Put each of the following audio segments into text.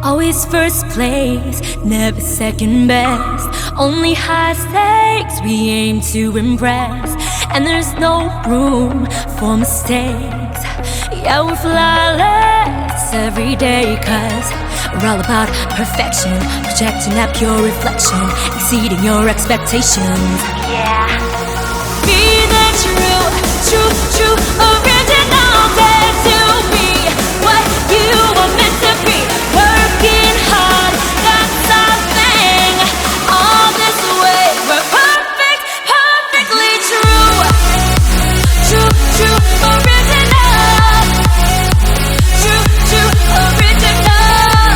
Always first place, never second best. Only high stakes, we aim to impress. And there's no room for mistakes. Yeah, we're flawless every day, 'cause we're all about perfection. Projecting that pure reflection, exceeding your expectations. Yeah. Be the true original. Dare to be what you were meant to be. Working hard, that's our thing. All this way, we're perfectly true. True original. True original.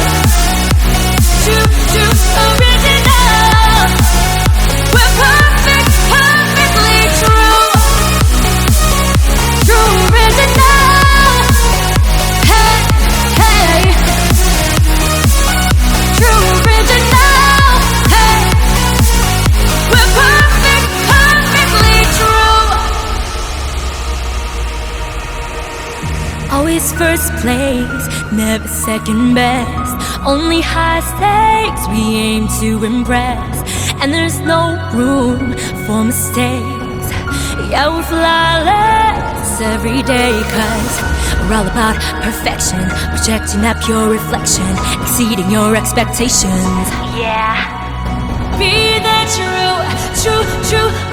True original. We're perfectly true. True original. Hey, hey. True original. Hey. We're perfectly true. Always first place, never second best. Only high stakes, we aim to impress. And there's no room for mistakes. Yeah, we're flawless every day, 'cause we're all about perfection. Projecting that pure reflection, exceeding your expectations. Yeah. Be the true